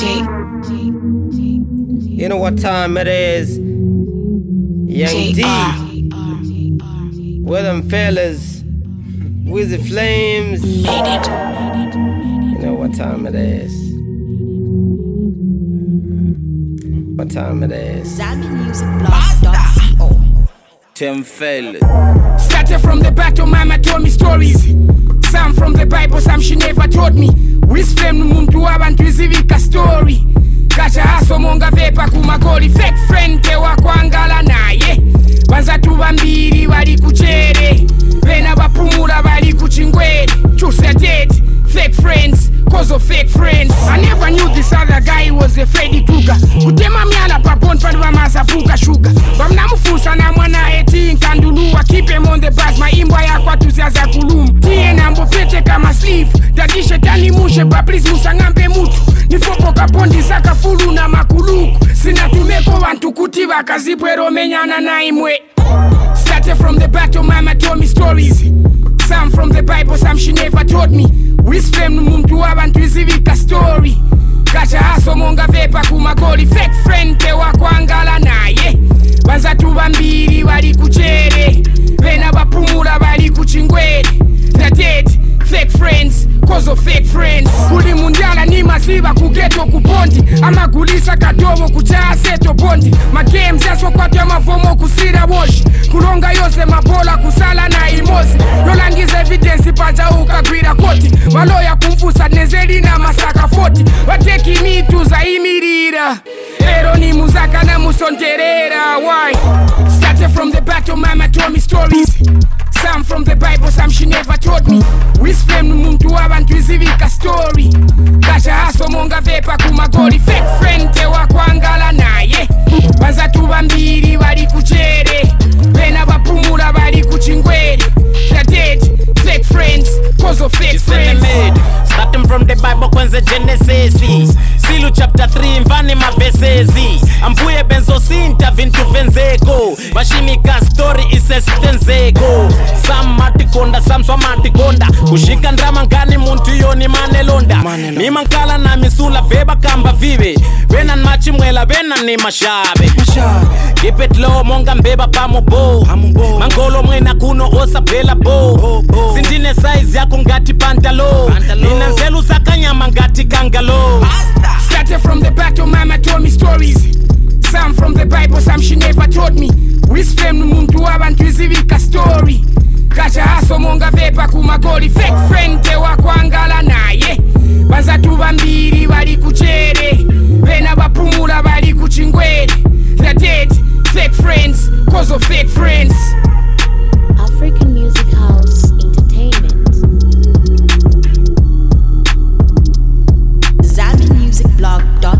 You know what time it is? Young D. With them fellas. With the flames. You know what time it is. What time it is. ZambianMusicBlog.co. Them fellas. Started from the battle, mama told me stories. Some from the Bible, some she never told me. Wisflame muntu abantu izivika story. Kacha haso monga vepa kumagoli. Fake friend tewa kwangala naye. Banzatu bambiri bali kuchere. Bena bapumula bali kuchingwere. Chuse date, fake friends, cause of fake friends. I never knew this other guy was a Freddy Krueger. Kutema miala papon padwa masapuka sugar. Bamnamufusa na mwana eti nkanduluwa. Keep him on the bus, maimbwa ya kwa tuziaza kulumu. Tie nambo pete kama sleeve. Dadishe tani mushe ba please musangambe mutu. Nifopo kapondi saka fulu na makuluku. Sina tumeko wantu kutiba kazipwero menyana na imwe. Started from the battle, mama told me stories. Some from the Bible, some she never told me. Wisflame muntu abantu izivika story. Kacha haso monga vepa kumagoli. Fake friend tewa kwangala naye. Banzatu bambiri bali kuchere. Bena bapumula bali kuchingwere. They're dead, fake friends, cause of fake friends. Kuli mundiala ni masiva kugeto kupondi. Amagulisa kadobo kuchaa seto bondi. Magames yaso kwatu ya mavomo kusira wash. Kulonga yose mabola kusala na imozi. Yolangiza evidence paja ukagwira koti. Maloya kumfusa nezeli na masaka 40. Wateki mitu za imirira. Ero ni muzaka na musonterera. Why? Started from the battle, mama told me stories. Some from the Bible, some she never told me. Wisflame muntu abantu izivika story. Kacha haso monga vepa kumagoli. Fake friend tewa kwangala naye. Banzatu bambiri bali kuchere. Bena bapumula bali kuchingwere. They're dead, fake friends, cause of fake friends. Starting from the Bible kwenze Genesis. Silu chapter 3 mvani mavesezi. Ambuye benzo sinta vintu venzeko. Bashimika story isesitenzeko. Sam matikonda, sam swa matikonda. Kushika ndrama ngani muntu yoni manelonda. Mimankala na misula veba kamba vive. Bena nmachi mwela bena ni mashabe. Keep it low monga mbeba pamubo. Mangolo mwena kuno osa bela bo. Sindine size yako ngati pantalo. Nina nzelu zakanyama ngati kangalo. Started from the battle, mama told me stories. Some from the Bible, some she never told me. Wisflame muntu abantu izivika story. Kacha haso monga vepa kumagoli. Fake friend tewa kwangala naye. Banzatu bambiri bali kuchere. Bena bapumula bali kuchingwere. They're dead, fake friends, cause of fake friends. African Music House Entertainment. ZambianMusicBlog.co.